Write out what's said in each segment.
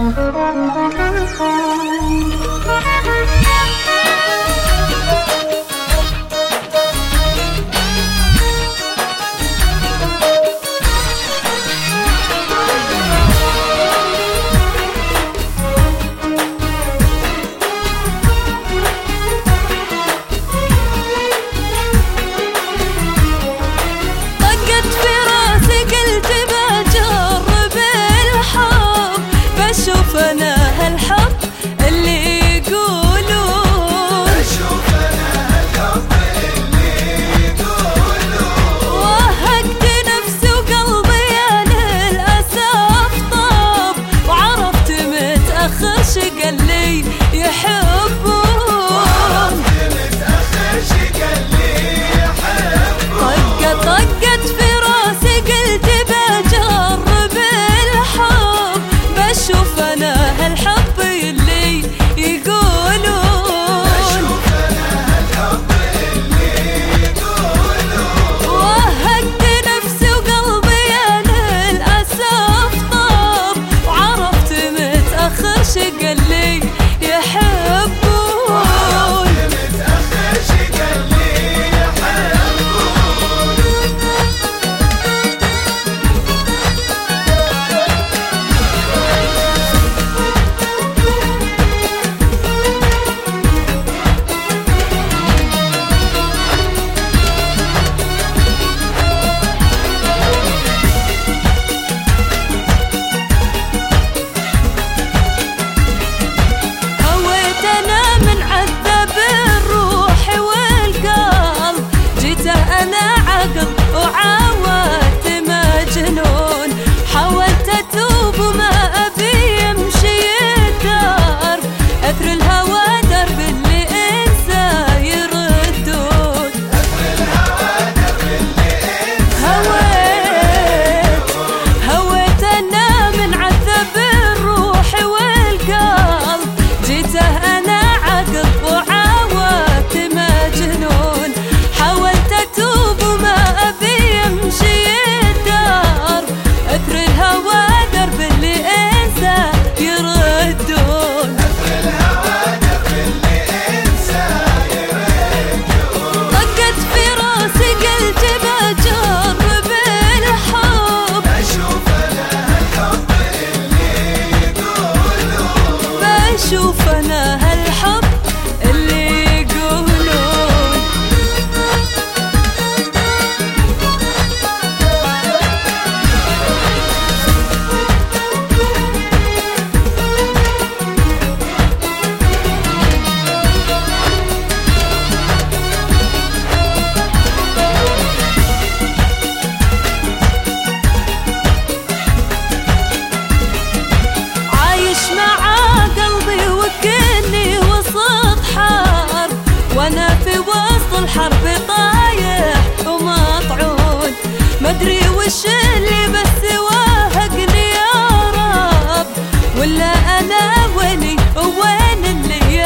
مدري وش اللي بس واهقني يا رب، ولا أنا ويني وين اللي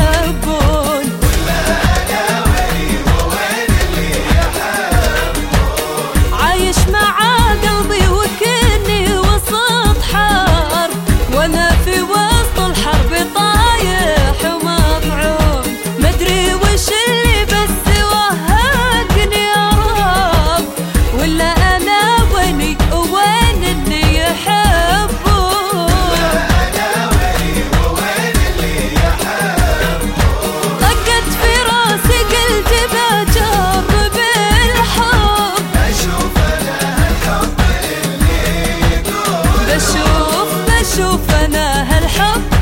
يحبون، ولا أنا ويني وين اللي يحبون. عايش مع قلبي وكني وسط حرب، وأنا في وسط الحرب طايح ومطعون. مدري وش اللي بس وهقني يا رب، ولا أنا ويني وين اللي يحبون، ولا أنا ويني وين اللي يحبون. طقت في راسي قلت بجرب الحب، بشوف أنا الحب اللي يقولون، بشوف أنا هالحب